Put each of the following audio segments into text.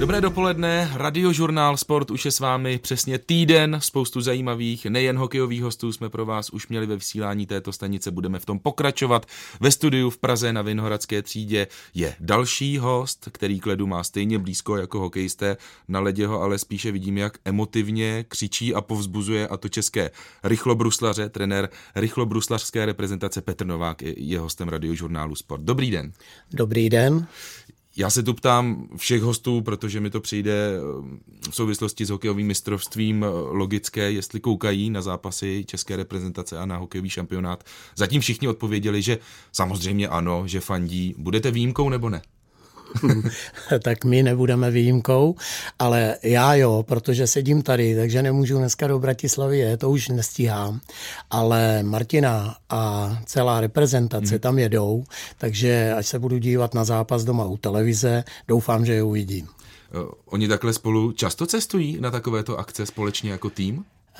Dobré dopoledne, Radiožurnál Sport už je s vámi přesně týden, spoustu zajímavých, nejen hokejových hostů jsme pro vás už měli ve vysílání této stanice, budeme v tom pokračovat. Ve studiu v Praze na Vinohradské třídě je další host, který k ledu má stejně blízko jako hokejisté, na ledě ho ale spíše vidím, jak emotivně křičí a povzbuzuje, a to české rychlobruslaře, trenér rychlobruslařské reprezentace Petr Novák je hostem Radiožurnálu Sport. Dobrý den. Dobrý den. Já se tu ptám všech hostů, protože mi to přijde v souvislosti s hokejovým mistrovstvím logické, jestli koukají na zápasy české reprezentace a na hokejový šampionát. Zatím všichni odpověděli, že samozřejmě ano, že fandí. Budete výjimkou nebo ne? Tak my nebudeme výjimkou, ale já jo, protože sedím tady, takže nemůžu dneska do Bratislavy jet, to už nestíhám, ale Martina a celá reprezentace tam jedou, takže až se budu dívat na zápas doma u televize, doufám, že je uvidím. Oni takhle spolu často cestují na takovéto akce společně jako tým?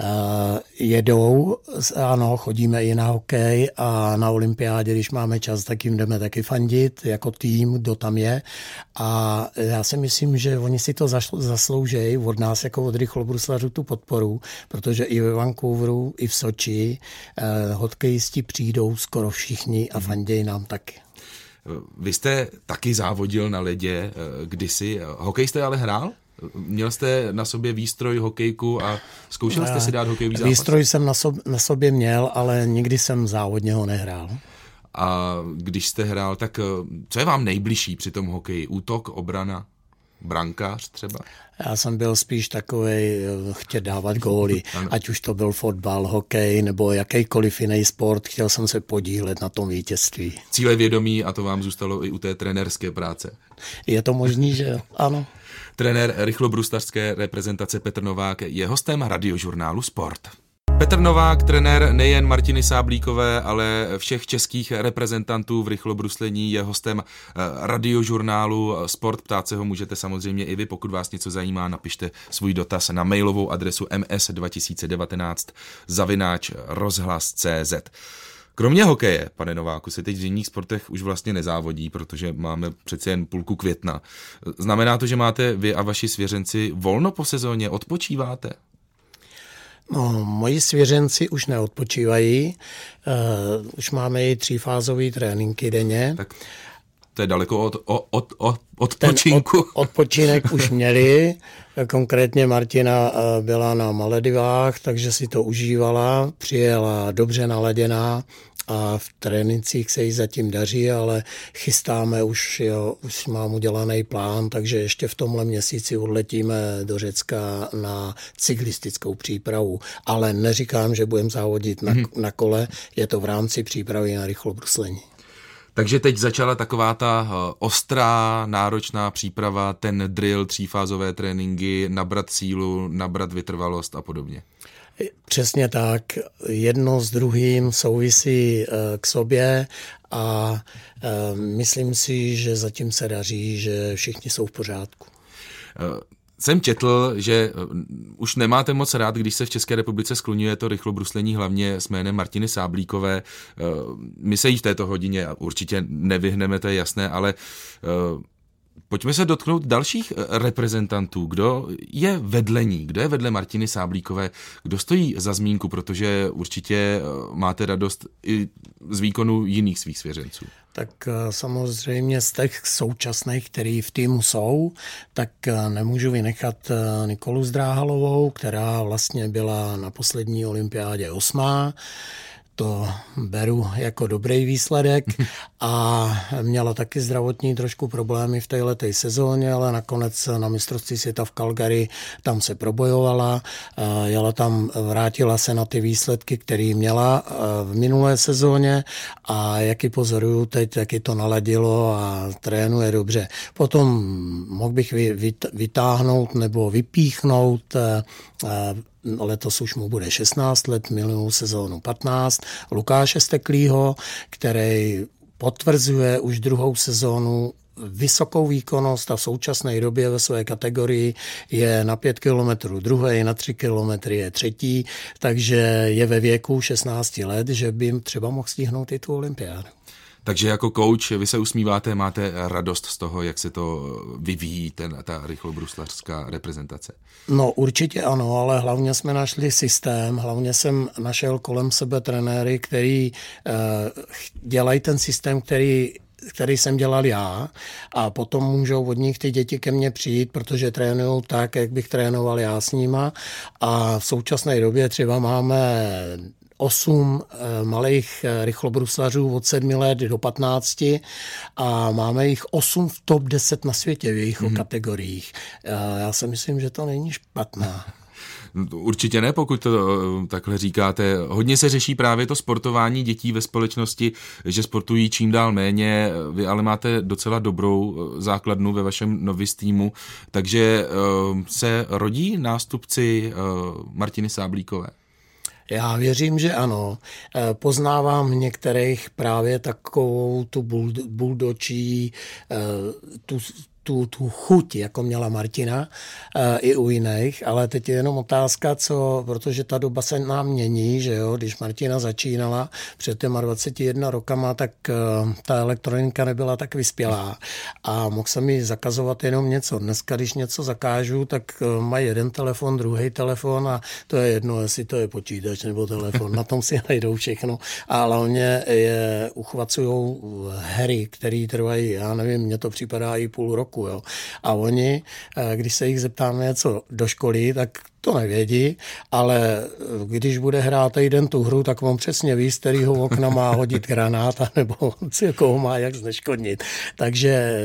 Jedou, ano, chodíme i na hokej a na olympiádě, když máme čas, tak jim jdeme taky fandit jako tým, kdo tam je, a já si myslím, že oni si to zasloužejí od nás jako od rychlobruslařů tu podporu, protože i ve Vancouveru, i v Soči hokejisti přijdou skoro všichni a fandějí nám taky. Vy jste taky závodil na ledě kdysi, hokej jste ale hrál? Měl jste na sobě výstroj, hokejku a zkoušel jste si dát hokejový zápas? Výstroj jsem na sobě měl, ale nikdy jsem závodně ho nehrál. A když jste hrál, tak co je vám nejbližší při tom hokeji? Útok, obrana, brankář třeba? Já jsem byl spíš takovej chtěl dávat góly, ať už to byl fotbal, hokej nebo jakýkoliv jiný sport, chtěl jsem se podílet na tom vítězství. Cílevědomí, a to vám zůstalo i u té trenérské práce. Je to možný, že ano. Trenér rychlobruslařské reprezentace Petr Novák je hostem Radiožurnálu Sport. Petr Novák, trenér nejen Martiny Sáblíkové, ale všech českých reprezentantů v rychlobruslení, je hostem Radiožurnálu Sport. Ptát se ho můžete samozřejmě i vy, pokud vás něco zajímá, napište svůj dotaz na mailovou adresu ms2019@rozhlas.cz. Kromě hokeje, pane Nováku, se teď v zimních sportech už vlastně nezávodí, protože máme přece jen půlku května. Znamená to, že máte vy a vaši svěřenci volno po sezóně, odpočíváte? No, moji svěřenci už neodpočívají, už máme i 3fázový tréninky denně. Tak to je daleko od odpočinku. Odpočinek už měli, konkrétně Martina byla na Maledivách, takže si to užívala, přijela dobře naladěná a v trénincích se jí zatím daří, ale chystáme už mám udělaný plán, takže ještě v tomhle měsíci odletíme do Řecka na cyklistickou přípravu, ale neříkám, že budeme závodit na kole, je to v rámci přípravy na rychlobruslení. Takže teď začala taková ta ostrá, náročná příprava, ten drill, 3fázové tréninky, nabrat sílu, nabrat vytrvalost a podobně. Přesně tak, jedno s druhým souvisí k sobě a myslím si, že zatím se daří, že všichni jsou v pořádku. Jsem četl, že už nemáte moc rád, když se v České republice skloňuje to rychlobruslení hlavně s jménem Martiny Sáblíkové. My se jí v této hodině určitě nevyhneme, to je jasné, ale pojďme se dotknout dalších reprezentantů. Kdo je vedle ní? Kdo je vedle Martiny Sáblíkové? Kdo stojí za zmínku? Protože určitě máte radost i z výkonu jiných svých svěřenců. Tak samozřejmě z těch současných, který v týmu jsou, tak nemůžu vynechat Nikolu Zdráhalovou, která vlastně byla na poslední olympiádě 8. To beru jako dobrý výsledek a měla taky zdravotní trošku problémy v téhletej sezóně, ale nakonec na mistrovství světa v Calgary tam se probojovala, jela tam, vrátila se na ty výsledky, které měla v minulé sezóně a jak ji pozoruju teď, jak ji to naladilo a trénuje dobře. Potom mohl bych vytáhnout nebo vypíchnout letos už mu bude 16 let, minulou sezónu 15, Lukáše Steklýho, který potvrzuje už druhou sezónu vysokou výkonnost a v současné době ve své kategorii je na 5 kilometrů druhý, na 3 kilometry je třetí, takže je ve věku 16 let, že by třeba mohl stihnout i tu olympiádu. Takže jako coach vy se usmíváte, máte radost z toho, jak se to vyvíjí, ta rychlobruslařská reprezentace? No určitě ano, ale hlavně jsme našli systém, hlavně jsem našel kolem sebe trenéry, který dělají ten systém, který jsem dělal já, a potom můžou od nich ty děti ke mně přijít, protože trénujou tak, jak bych trénoval já s nima, a v současné době třeba máme 8 malých rychlobruslařů od 7 let do 15 a máme jich 8 v top 10 na světě v jejich kategoriích. Já si myslím, že to není špatná. Určitě ne, pokud to takhle říkáte. Hodně se řeší právě to sportování dětí ve společnosti, že sportují čím dál méně. Vy ale máte docela dobrou základnu ve vašem novice týmu, takže se rodí nástupci Martiny Sáblíkové? Já věřím, že ano. Poznávám v některých právě takovou tu buldočí, tu chuť, jako měla Martina, i u jiných, ale teď je jenom otázka, protože ta doba se nám mění, že jo, když Martina začínala před těma 21 rokama, tak ta elektronika nebyla tak vyspělá a mohl jsem jí zakazovat jenom něco. Dneska, když něco zakážu, tak mají jeden telefon, druhý telefon a to je jedno, jestli to je počítač nebo telefon, na tom si najdou všechno a hlavně je uchvacujou hry, které trvají, já nevím, mně to připadá i půl roku. Jo. A oni, když se jich zeptáme něco do školy, tak to nevědí, ale když bude hrát týden tu hru, tak on přesně ví, z kterého okna má hodit granát, nebo koho má jak zneškodnit. Takže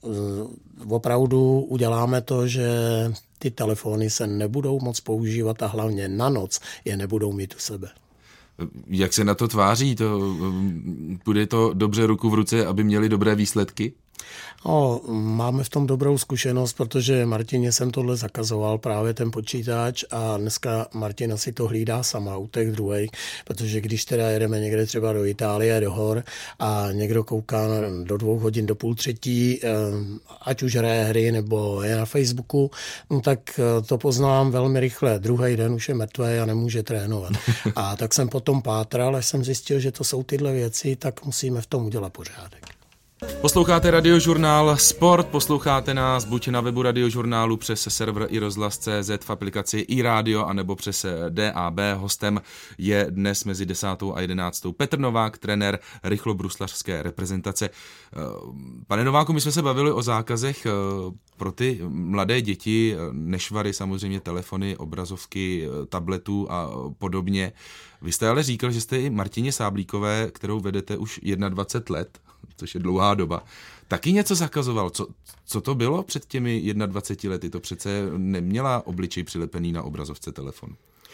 opravdu uděláme to, že ty telefony se nebudou moc používat a hlavně na noc je nebudou mít u sebe. Jak se na to tváří? Bude to dobře ruku v ruce, aby měli dobré výsledky? No, máme v tom dobrou zkušenost, protože Martině jsem tohle zakazoval, právě ten počítač, a dneska Martina si to hlídá sama u těch druhých, protože když teda jedeme někde třeba do Itálie, do hor a někdo kouká do 2 hodin do 2:30, ať už hraje hry nebo je na Facebooku, no tak to poznám velmi rychle. Druhý den už je mrtvý a nemůže trénovat. A tak jsem potom pátral, až jsem zjistil, že to jsou tyhle věci, tak musíme v tom udělat pořádek. Posloucháte Radiožurnál Sport, posloucháte nás buď na webu Radiožurnálu přes server iRozhlas.cz, v aplikaci iRádio anebo přes DAB. Hostem je dnes mezi 10. a 11. Petr Novák, trenér rychlobruslařské reprezentace. Pane Nováku, my jsme se bavili o zákazech pro ty mladé děti, nešvary, samozřejmě telefony, obrazovky, tabletů a podobně. Vy jste ale říkal, že jste i Martině Sáblíkové, kterou vedete už 21 let, což je dlouhá doba, taky něco zakazoval. Co to bylo před těmi 21 lety? To přece neměla obličej přilepený na obrazovce telefonu.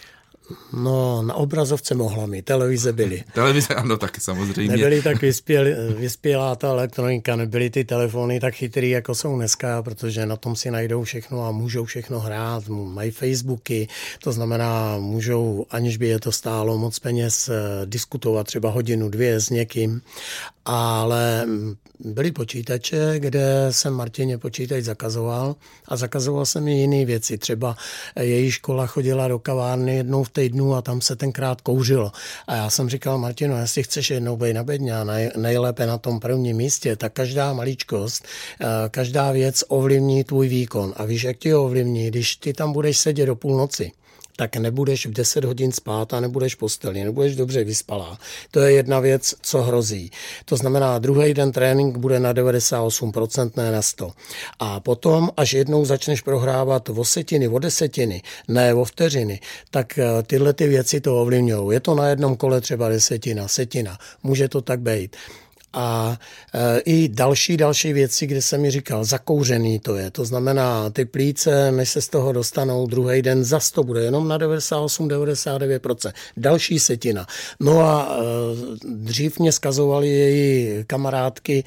No, na obrazovce mohla mít, televize byly. Televize, ano, taky samozřejmě. Nebyly tak vyspělá ta elektronika, nebyly ty telefony tak chytrý, jako jsou dneska, protože na tom si najdou všechno a můžou všechno hrát, mají Facebooky, to znamená, můžou, aniž by je to stálo moc peněz, diskutovat třeba hodinu, 2 s někým, ale byly počítače, kde jsem Martině počítač zakazoval a zakazoval jsem i jiné věci. Třeba její škola chodila do kavárny jednou v týdnu a tam se tenkrát kouřilo. A já jsem říkal, Martino, jestli chceš jednou být na bedně a nejlépe na tom prvním místě, tak každá maličkost, každá věc ovlivní tvůj výkon. A víš, jak ti ho ovlivní, když ty tam budeš sedět do půlnoci, tak nebudeš v 10 hodin spát a nebudeš v posteli, nebudeš dobře vyspalá. To je jedna věc, co hrozí. To znamená, druhý den trénink bude na 98%, ne na 100%. A potom, až jednou začneš prohrávat o setiny, o desetiny, ne o vteřiny, tak tyhle ty věci to ovlivňují. Je to na jednom kole třeba desetina, setina. Může to tak být. A i další věci, kde jsem mi říkal, zakouřený to je. To znamená, ty plíce, než se z toho dostanou, druhý den zas to bude jenom na 98-99%. Další setina. No a dřív mě zkazovaly její kamarádky,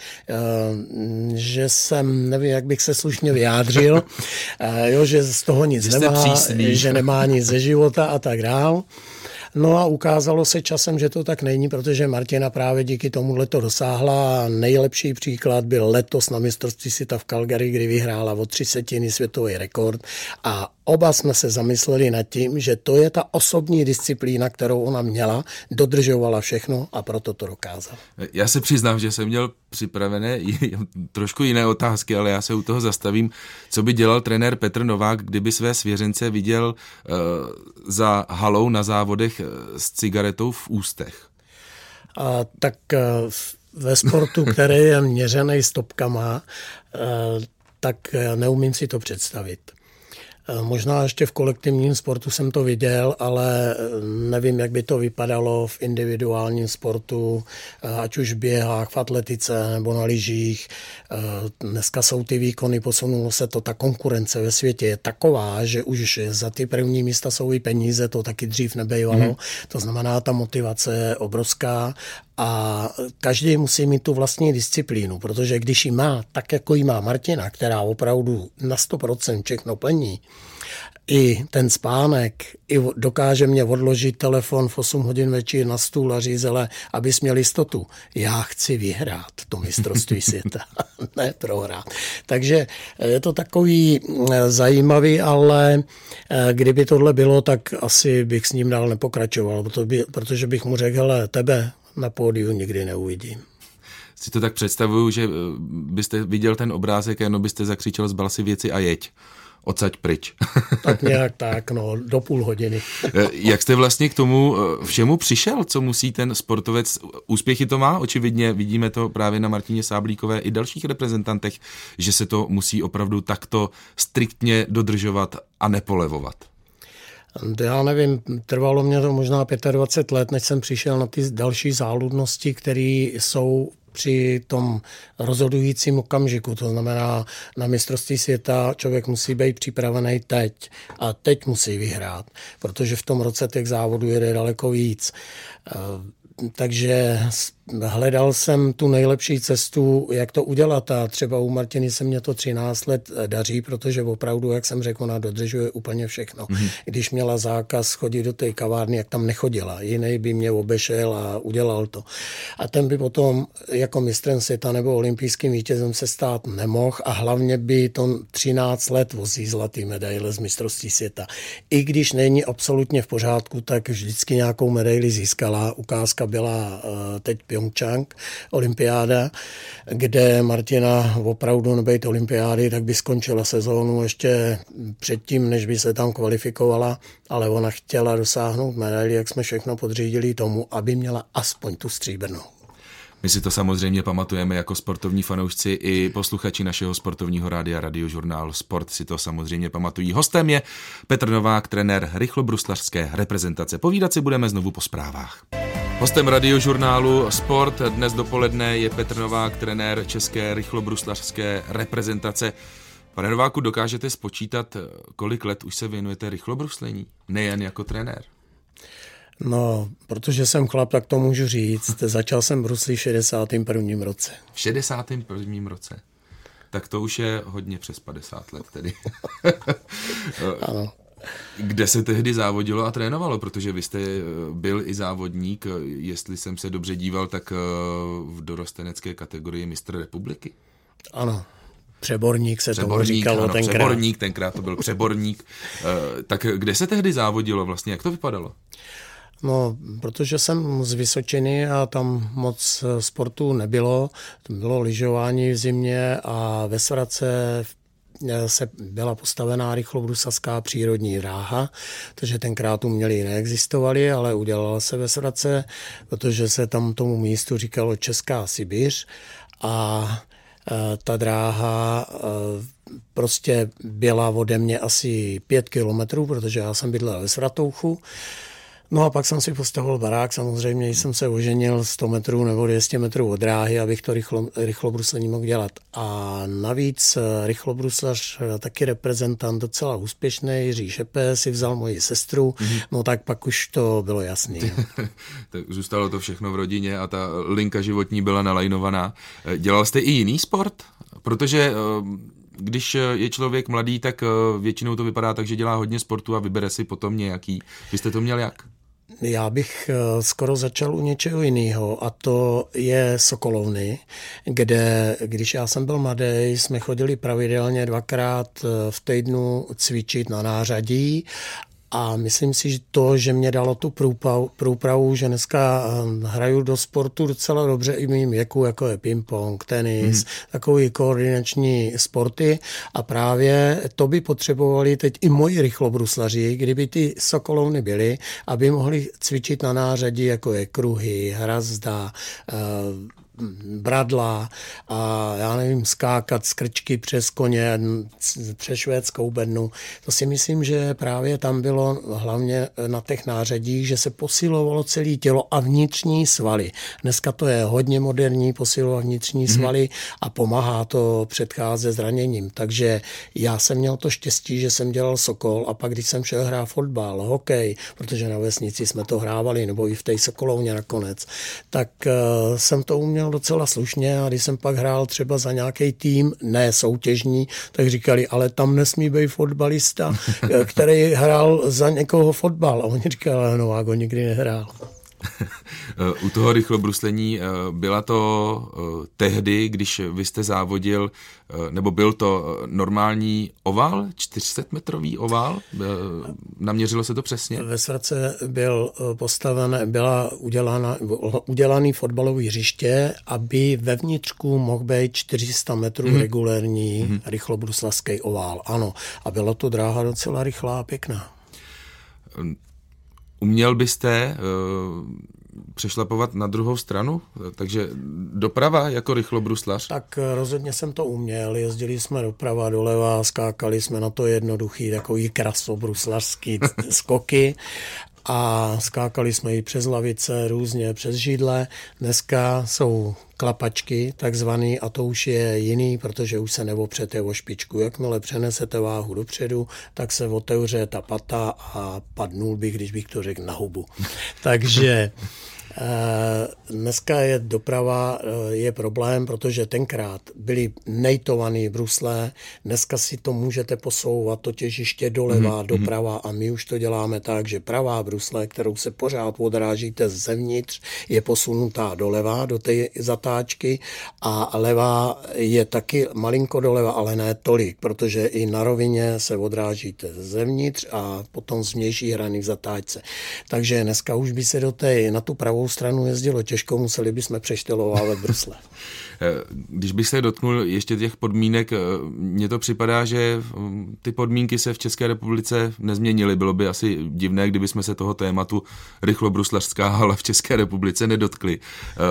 že jsem, nevím, jak bych se slušně vyjádřil, že z toho nic nemá, že nemá nic ze života a tak dál. No a ukázalo se časem, že to tak není, protože Martina právě díky tomuhle to dosáhla. Nejlepší příklad byl letos na mistrovství světa v Calgary, kdy vyhrála o 3/10 světový rekord a oba jsme se zamysleli nad tím, že to je ta osobní disciplína, kterou ona měla, dodržovala všechno a proto to dokázala. Já se přiznám, že jsem měl připravené trošku jiné otázky, ale já se u toho zastavím. Co by dělal trenér Petr Novák, kdyby své svěřence viděl za halou na závodech s cigaretou v ústech? Tak ve sportu, který je měřený stopkama, tak neumím si to představit. Možná ještě v kolektivním sportu jsem to viděl, ale nevím, jak by to vypadalo v individuálním sportu, ať už v běhách, v atletice nebo na lyžích. Dneska jsou ty výkony, posunulo se to, ta konkurence ve světě je taková, že už za ty první místa jsou i peníze, to taky dřív nebejvalo. To znamená, ta motivace je obrovská a každý musí mít tu vlastní disciplínu, protože když ji má, tak jako ji má Martina, která opravdu na 100% všechno plní, i ten spánek, i dokáže mě odložit telefon v 8 hodin večer na stůl a říct, ale abys měl jistotu, já chci vyhrát to mistrovství světa, ne prohrát. Takže je to takový zajímavý, ale kdyby tohle bylo, tak asi bych s ním dál nepokračoval, protože bych mu řekl, hele, tebe na pódiu nikdy neuvidím. Si to tak představuju, že byste viděl ten obrázek a jenom byste zakřičel zbal si věci a jeď. Odsaď pryč. Tak nějak tak, no, do půl hodiny. Jak jste vlastně k tomu všemu přišel, co musí ten sportovec, úspěchy to má, očividně vidíme to právě na Martině Sáblíkové i dalších reprezentantech, že se to musí opravdu takto striktně dodržovat a nepolevovat. Já nevím, trvalo mě to možná 25 let, než jsem přišel na ty další záludnosti, které jsou při tom rozhodujícím okamžiku. To znamená, na mistrovství světa člověk musí být připravený teď a teď musí vyhrát, protože v tom roce těch závodů jede daleko víc. Takže hledal jsem tu nejlepší cestu, jak to udělat a třeba u Martiny se mě to 13 let daří, protože opravdu, jak jsem řekl, ona dodržuje úplně všechno. Když měla zákaz chodit do té kavárny, jak tam nechodila, jiný by mě obešel a udělal to. A ten by potom jako mistrem světa nebo olympijským vítězem se stát nemohl a hlavně by to 13 let vozí zlatý medaile z mistrovství světa. I když není absolutně v pořádku, tak vždycky nějakou medaili získala. Ukázka byla teď Pyeongchang, olympiáda, kde Martina opravdu nebejt olympiády, tak by skončila sezónu ještě předtím, než by se tam kvalifikovala, ale ona chtěla dosáhnout medaili, jak jsme všechno podřídili tomu, aby měla aspoň tu stříbrnou. My si to samozřejmě pamatujeme jako sportovní fanoušci i posluchači našeho sportovního rádia Radiožurnál Sport si to samozřejmě pamatují. Hostem je Petr Novák, trenér rychlobruslařské reprezentace. Povídat si budeme znovu po zprávách. Hostem Radiožurnálu Sport dnes dopoledne je Petr Novák, trenér české rychlobruslařské reprezentace. Pane Nováku, dokážete spočítat, kolik let už se věnujete rychlobruslení? Nejen jako trenér. No, protože jsem chlap, tak to můžu říct. Začal jsem bruslit v 61. roce. V 61. roce? Tak to už je hodně přes 50 let tedy. Ano. Kde se tehdy závodilo a trénovalo? Protože vy jste byl i závodník, jestli jsem se dobře díval, tak v dorostenecké kategorii mistr republiky. Ano. Přeborník se tomu říkalo ano, tenkrát. Přeborník, tenkrát to byl přeborník. Tak kde se tehdy závodilo vlastně? Jak to vypadalo? No, protože jsem z Vysočiny a tam moc sportu nebylo. To bylo lyžování v zimě a ve Svratce se byla postavená rychlobruslařská přírodní dráha, takže tenkrát umělí neexistovaly, ale udělala se ve Svratce, protože se tam tomu místu říkalo Česká Sibiř a ta dráha prostě byla ode mě asi 5 kilometrů, protože já jsem bydlel ve Svatouchu. No a pak jsem si postavil barák, samozřejmě jsem se oženil 100 metrů nebo 200 metrů od dráhy, abych to rychlobruslení mohl dělat. A navíc rychlobruslař, taky reprezentant docela úspěšný, Jiří Šepe, si vzal moji sestru, no tak pak už to bylo jasný. Tak zůstalo to všechno v rodině a ta linka životní byla nalajnovaná. Dělal jste i jiný sport? Protože když je člověk mladý, tak většinou to vypadá tak, že dělá hodně sportu a vybere si potom nějaký. Vy jste to měl jak? Já bych skoro začal u něčeho jiného, a to je sokolovny, kde, když já jsem byl mladý, jsme chodili pravidelně 2krát v týdnu cvičit na nářadí. A myslím si, že to, že mě dalo tu průpravu, že dneska hraju do sportu docela dobře i v mým věku, jako je ping-pong, tenis, takový koordinační sporty, a právě to by potřebovali teď i moji rychlobruslaři, kdyby ty sokolovny byly, aby mohli cvičit na nářadí, jako je kruhy, hrazda, bradla a já nevím, skákat z krčky přes koně, přes švédskou bednu. To si myslím, že právě tam bylo hlavně na těch nářadích, že se posilovalo celé tělo a vnitřní svaly. Dneska to je hodně moderní, posilovat vnitřní svaly a pomáhá to předcházet zraněním. Takže já jsem měl to štěstí, že jsem dělal sokol, a pak, když jsem šel hrát fotbal, hokej, protože na vesnici jsme to hrávali, nebo i v té sokolovně nakonec, tak jsem to uměl docela slušně, a když jsem pak hrál třeba za nějaký tým, ne soutěžní, tak říkali, ale tam nesmí být fotbalista, který hrál za někoho fotbal. A oni říkali, no, Vágo nikdy nehrál. U toho rychlobruslení byla to tehdy, když vy jste závodil, nebo byl to normální ovál, 400-metrový ovál? Naměřilo se to přesně? Ve Svratce byla udělaný fotbalový hřiště, aby vevnitřku mohl být 400 metrů regulérní rychlobruslařský ovál. Ano, a byla to dráha docela rychlá a pěkná. Uměl byste přešlapovat na druhou stranu? Takže doprava jako rychlobruslař? Tak rozhodně jsem to uměl. Jezdili jsme doprava, doleva, skákali jsme na to jednoduchý takový krasobruslařský skoky. A skákali jsme i přes lavice, různě přes židle. Dneska jsou klapačky takzvaný, a to už je jiný, protože už se neopřete o špičku. Jakmile přenesete váhu dopředu, tak se otevře ta pata a padnul bych, když bych to řekl, na hubu. Takže dneska je doprava je problém, protože tenkrát byly nejtované brusle, dneska si to můžete posouvat, to těžiště doleva, doprava, a my už to děláme tak, že pravá brusle, kterou se pořád odrážíte zevnitř, je posunutá doleva do té zatáčky, a levá je taky malinko doleva, ale ne tolik, protože i na rovině se odrážíte zevnitř a potom z vnější hrany v zatáčce. Takže dneska už by se na tu pravou stranu jezdilo těžko, museli bychom přeštelovávat brusle. Když bych se dotknul ještě těch podmínek, mně to připadá, že ty podmínky se v České republice nezměnily. Bylo by asi divné, kdyby jsme se toho tématu rychlobruslařská hala v České republice nedotkli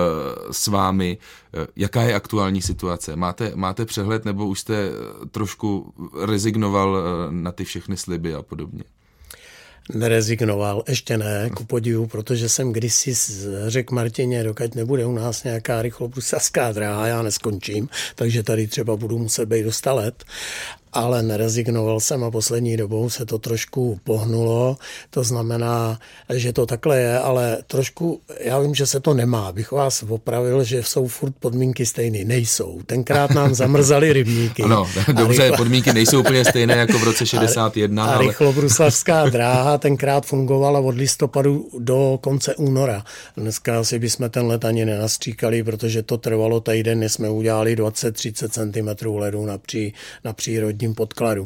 s vámi. Jaká je aktuální situace? Máte přehled, nebo už jste trošku rezignoval na ty všechny sliby a podobně? Nerezignoval, ještě ne, ku podivu, protože jsem kdysi řekl Martině, dokud nebude u nás nějaká rychlobruslařská dráha, já neskončím, takže tady třeba budu muset být do 100 let. Ale nerezignoval jsem a poslední dobou se to trošku pohnulo. To znamená, že to takhle je, ale trošku, já vím, že se to nemá. Abych vás opravil, že jsou furt podmínky stejné. Nejsou. Tenkrát nám zamrzaly rybníky. Ano, dobře, podmínky nejsou úplně stejné jako v roce 61. A rychlobruslařská dráha tenkrát fungovala od listopadu do konce února. Dneska si bychom ten let ani nenastříkali, protože to trvalo týden, než jsme udělali 20-30 cm ledu na přírodě podkladu.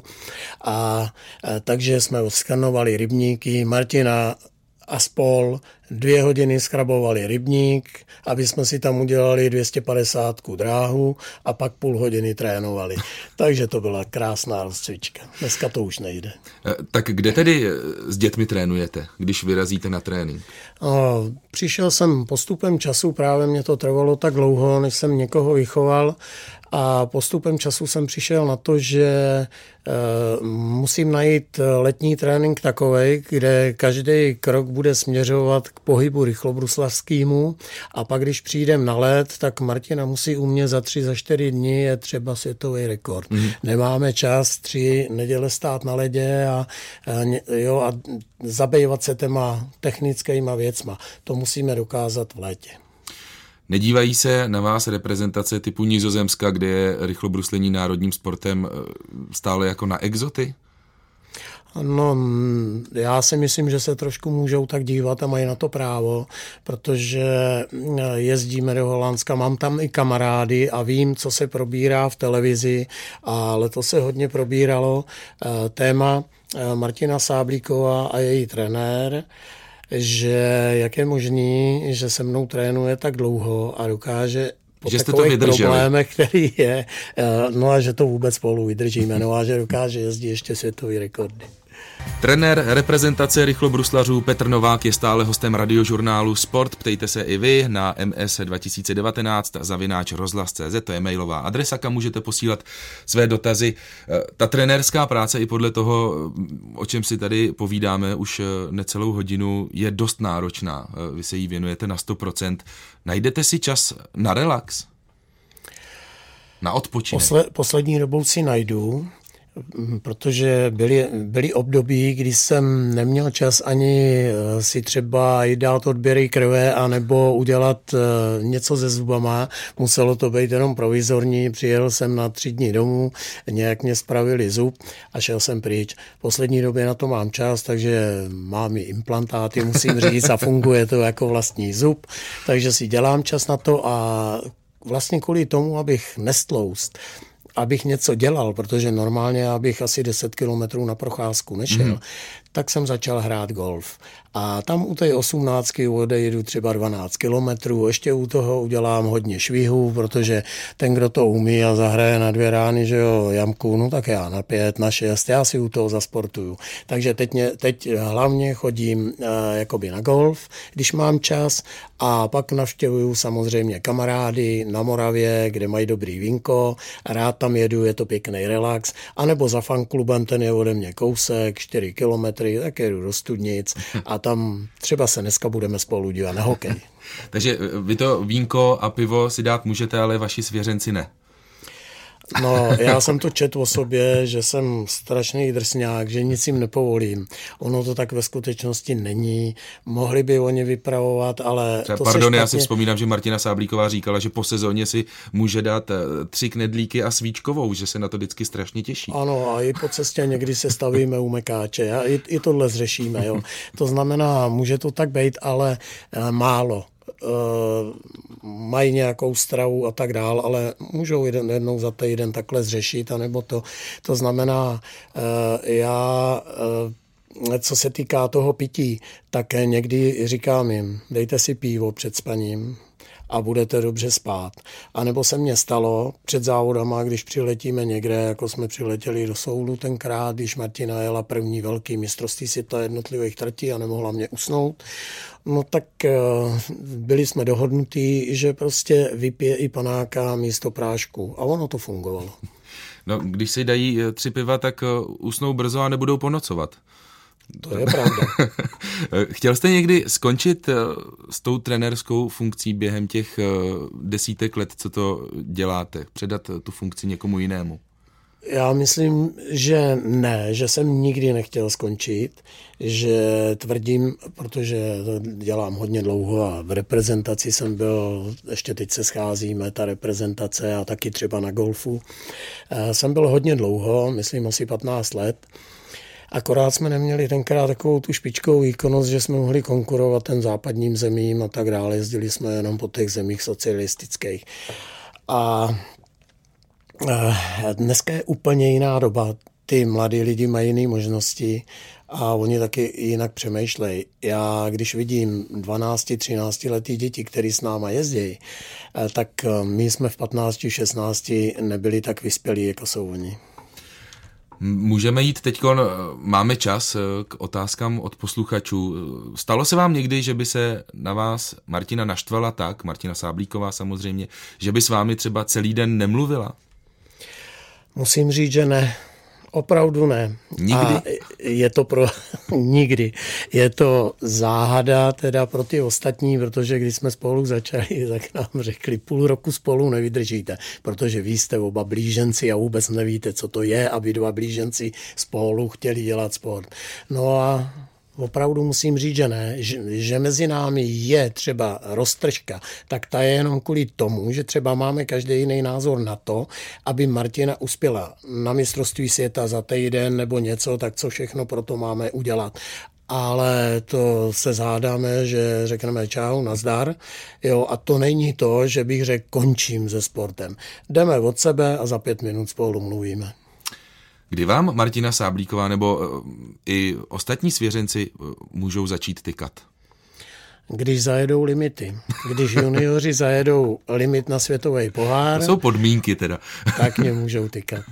A takže jsme odskanovali rybníky, Martina a spol 2 hodiny skrabovali rybník, aby jsme si tam udělali 250 dráhu a pak půl hodiny trénovali. Takže to byla krásná rozcvička. Dneska to už nejde. Tak kde tedy s dětmi trénujete, když vyrazíte na trénink? Přišel jsem postupem času, právě mě to trvalo tak dlouho, než jsem někoho vychoval, a postupem času jsem přišel na to, že musím najít letní trénink takovej, kde každý krok bude směřovat k pohybu rychlobruslařskému, a pak když přijdem na led, tak Martina musí u mě za 3-4 dny je třeba světový rekord. Nemáme čas 3 neděle stát na ledě a zabývat se těma technickýma věcma. To musíme dokázat v létě. Nedívají se na vás reprezentace typu Nizozemska, kde je rychlobruslení národním sportem, stále jako na exoty? No, já si myslím, že se trošku můžou tak dívat a mají na to právo, protože jezdíme do Holandska, mám tam i kamarády a vím, co se probírá v televizi a letos se hodně probíralo téma Martina Sáblíková a její trenér, že jak je možný, že se mnou trénuje tak dlouho a dokáže po takových problémech, který je, no a že to vůbec spolu vydržíme, no a že dokáže jezdit ještě světový rekordy. Trenér reprezentace rychlobruslařů Petr Novák je stále hostem radiožurnálu Sport. Ptejte se i vy na ms2019 @rozhlas.cz, to je mailová adresa, kam můžete posílat své dotazy. Ta trenérská práce i podle toho, o čem si tady povídáme už necelou hodinu, je dost náročná. Vy se jí věnujete na 100%. Najdete si čas na relax? Na odpočinek? Poslední dobou si najdu, protože byly období, kdy jsem neměl čas ani si třeba jít dát odběry krve anebo udělat něco se zubama. Muselo to být jenom provizorní. Přijel jsem na 3 dny domů, nějak mě spravili zub a šel jsem pryč. V poslední době na to mám čas, takže mám i implantáty, musím říct, a funguje to jako vlastní zub. Takže si dělám čas na to a vlastně kvůli tomu, abych nestloust, abych něco dělal, protože normálně abych asi 10 kilometrů na procházku nešel, tak jsem začal hrát golf. A tam u té 18 odejedu třeba 12 kilometrů, ještě u toho udělám hodně švihů, protože ten, kdo to umí a zahraje na 2 rány, že jo, jamku, no tak já na 5, na 6, já si u toho zasportuju. Takže teď hlavně chodím jakoby na golf, když mám čas, a pak navštěvuju samozřejmě kamarády na Moravě, kde mají dobrý vínko, rád tam jedu, je to pěkný relax, anebo za fanklubem, ten je ode mě kousek, 4 kilometry, tak jedu do Studnic a tam třeba se dneska budeme spolu dívat na hokej. Takže vy to vínko a pivo si dát můžete, ale vaši svěřenci ne. No, já jsem to četl o sobě, že jsem strašný drsňák, že nic jim nepovolím. Ono to tak ve skutečnosti není. Mohli by oni vypravovat, ale to pardon, já si vzpomínám, že Martina Sáblíková říkala, že po sezóně si může dát 3 knedlíky a svíčkovou, že se na to vždycky strašně těší. Ano, a i po cestě někdy se stavíme u mekáče a i tohle zřešíme. Jo. To znamená, může to tak být, ale málo. Mají nějakou stravu a tak dál, ale můžou jednou za týden takhle zřešit, anebo to znamená, co se týká toho pití, tak někdy říkám jim, dejte si pivo před spaním a budete dobře spát. A nebo se mně stalo před závodama, když přiletíme někde, jako jsme přiletěli do Soulu tenkrát, když Martina jela první velký mistrovství světa jednotlivých tratí a nemohla mě usnout, no tak byli jsme dohodnutí, že prostě vypije i panáka místo prášku. A ono to fungovalo. No, když si dají 3 piva, tak usnou brzo a nebudou ponocovat. To je pravda. Chtěl jste někdy skončit s tou trenérskou funkcí během těch desítek let, co to děláte? Předat tu funkci někomu jinému? Já myslím, že ne, že jsem nikdy nechtěl skončit, že tvrdím, protože to dělám hodně dlouho a v reprezentaci jsem byl, ještě teď se scházíme, ta reprezentace a taky třeba na golfu. Jsem byl hodně dlouho, myslím asi 15 let. Akorát jsme neměli tenkrát takovou tu špičkovou výkonnost, že jsme mohli konkurovat ten západním zemím a tak dále. Jezdili jsme jenom po těch zemích socialistických. A dneska je úplně jiná doba. Ty mladí lidi mají jiné možnosti a oni taky jinak přemýšlejí. Já, když vidím 12-13 letý děti, který s náma jezdí, tak my jsme v 15-16 nebyli tak vyspělí, jako jsou oni. Můžeme jít teďkon, máme čas k otázkám od posluchačů. Stalo se vám někdy, že by se na vás Martina naštvala tak, Martina Sáblíková samozřejmě, že by s vámi třeba celý den nemluvila? Musím říct, že ne. Opravdu ne. Nikdy? A je to nikdy. Je to záhada teda pro ty ostatní, protože když jsme spolu začali, tak nám řekli, 0,5 roku spolu nevydržíte, protože vy jste oba blíženci a vůbec nevíte, co to je, aby 2 blíženci spolu chtěli dělat sport. No a Opravdu musím říct, že ne, že mezi námi je třeba roztržka, tak ta je jenom kvůli tomu, že třeba máme každý jiný názor na to, aby Martina uspěla na mistrovství světa za týden nebo něco, tak co všechno pro to máme udělat. Ale to se zádáme, že řekneme čau, nazdar, jo, a to není to, že bych řekl končím se sportem. Jdeme od sebe a za 5 minut spolu mluvíme. Kdy vám Martina Sáblíková nebo i ostatní svěřenci můžou začít tykat? Když zajedou limity. Když junioři zajedou limit na světový pohár... To jsou podmínky teda. Tak mě můžou tykat.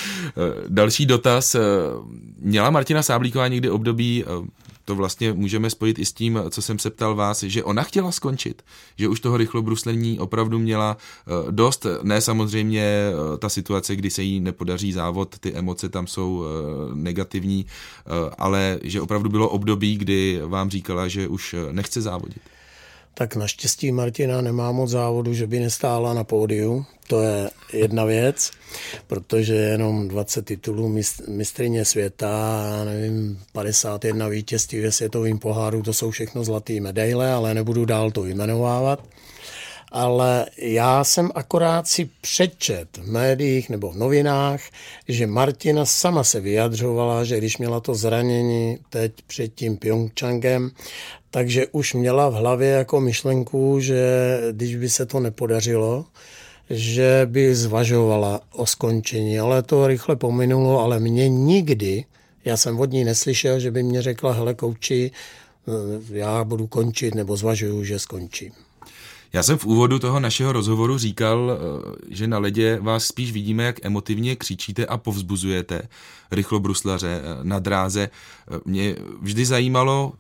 Další dotaz. Měla Martina Sáblíková někdy období, to vlastně můžeme spojit i s tím, co jsem se ptal vás, že ona chtěla skončit, že už toho rychlobruslení opravdu měla dost, ne samozřejmě ta situace, kdy se jí nepodaří závod, ty emoce tam jsou negativní, ale že opravdu bylo období, kdy vám říkala, že už nechce závodit. Tak naštěstí Martina nemá moc závodu, že by nestála na pódiu. To je jedna věc, protože jenom 20 titulů mistryně světa, nevím, 51 vítězství ve světovém poháru, to jsou všechno zlatý medaile, ale nebudu dál to vyjmenovávat. Ale já jsem akorát si přečet v médiích nebo v novinách, že Martina sama se vyjadřovala, že když měla to zranění teď před tím Pyeongchangem, takže už měla v hlavě jako myšlenku, že když by se to nepodařilo, že by zvažovala o skončení, ale to rychle pominulo, ale mě nikdy, já jsem od ní neslyšel, že by mě řekla, hele kouči, já budu končit nebo zvažuju, že skončím. Já jsem v úvodu toho našeho rozhovoru říkal, že na ledě vás spíš vidíme, jak emotivně křičíte a povzbuzujete rychlobruslaře na dráze. Mě vždy zajímalo,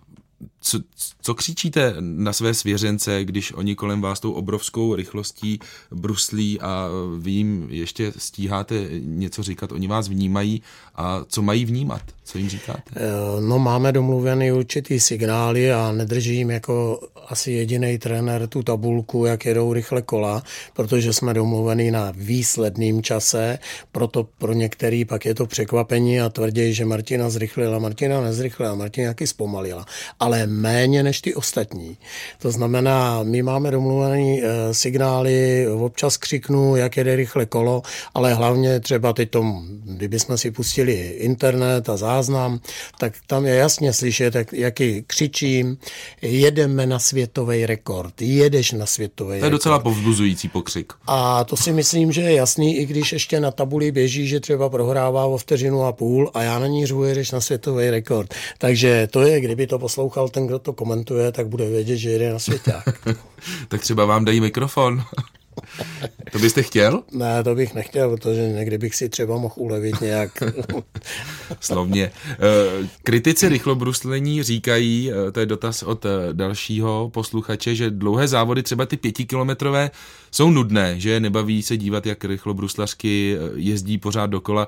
co křičíte na své svěřence, když oni kolem vás tou obrovskou rychlostí bruslí a vy jim ještě stíháte něco říkat, oni vás vnímají a co mají vnímat, co jim říkáte? No máme domluvený určitý signály a nedržím jako asi jediný trenér tu tabulku, jak jedou rychle kola, protože jsme domluvený na výsledným čase, proto pro některý pak je to překvapení a tvrdí, že Martina zrychlila, Martina nezrychlila, Martina taky zpomalila, ale méně než ty ostatní. To znamená, my máme domluvený signály, občas křiknu, jak jede rychle kolo, ale hlavně třeba teď tomu, kdybychom si pustili internet a záznam, tak tam je jasně slyšet, jaký křičím, jedeme na světový rekord, jedeš na světový rekord. To je docela povzbuzující pokřik. A to si myslím, že je jasný, i když ještě na tabuli běží, že třeba prohrává o 1,5 vteřiny a já na ní řvu, jedeš na světový rekord. Takže to je, kdyby to poslouchal ten, kdo to komentuje, tak bude vědět, že jede na svěťák. Tak třeba vám dají mikrofon. To byste chtěl? Ne, to bych nechtěl, protože někdy bych si třeba mohl ulevit nějak. Slovně. Kritici rychlobruslení říkají, to je dotaz od dalšího posluchače, že dlouhé závody, třeba ty 5kilometrové, jsou nudné, že nebaví se dívat, jak rychlobruslařky jezdí pořád dokola.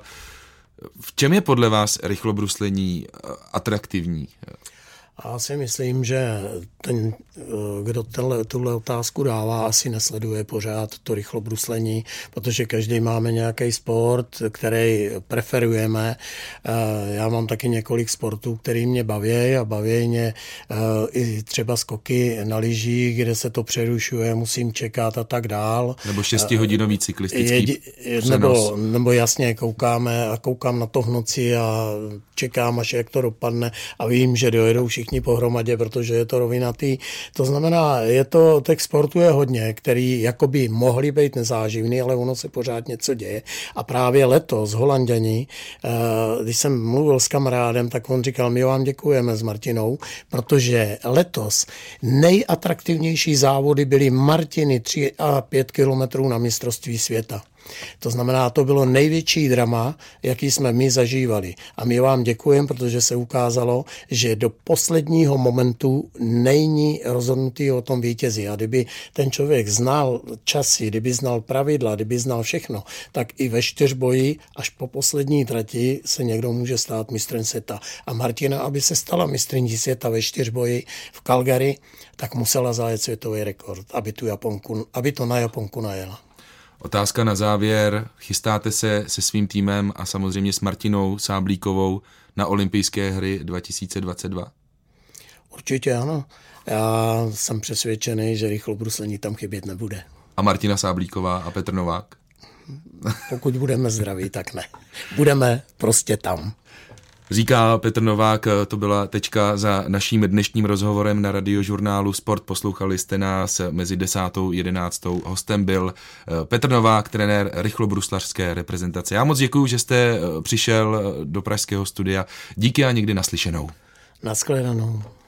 V čem je podle vás rychlobruslení atraktivní? Já si myslím, že ten, kdo tuhle otázku dává, asi nesleduje pořád to rychlobruslení, protože každý máme nějaký sport, který preferujeme. Já mám taky několik sportů, který mě baví a baví mě i třeba skoky na lyžích, kde se to přerušuje, musím čekat a tak dál. Nebo 6hodinový cyklistický přenos. Nebo jasně koukám na to v noci a čekám, až jak to dopadne a vím, že dojedou všichni pohromadě, protože je to rovinatý. To znamená, těch sportů je hodně, který jakoby mohly být nezáživný, ale ono se pořád něco děje. A právě letos Holanďani, když jsem mluvil s kamarádem, tak on říkal, my vám děkujeme s Martinou, protože letos nejatraktivnější závody byly Martiny 3 a 5 kilometrů na mistrovství světa. To znamená, to bylo největší drama, jaký jsme my zažívali. A my vám děkujeme, protože se ukázalo, že do posledního momentu není rozhodnutý o tom vítězi. A kdyby ten člověk znal časy, kdyby znal pravidla, kdyby znal všechno, tak i ve čtyřboji až po poslední trati se někdo může stát mistrem světa. A Martina, aby se stala mistryní světa ve čtyřboji v Calgary, tak musela zajet světový rekord, aby to na Japonku najela. Otázka na závěr. Chystáte se svým týmem a samozřejmě s Martinou Sáblíkovou na olympijské hry 2022? Určitě ano. Já jsem přesvědčený, že rychlobruslení tam chybět nebude. A Martina Sáblíková a Petr Novák? Pokud budeme zdraví, tak ne. Budeme prostě tam. Říká Petr Novák, to byla tečka za naším dnešním rozhovorem na Radiožurnálu Sport. Poslouchali jste nás mezi 10. a 11. Hostem byl Petr Novák, trenér rychlobruslařské reprezentace. Já moc děkuju, že jste přišel do pražského studia. Díky a někdy naslyšenou. Naschledanou.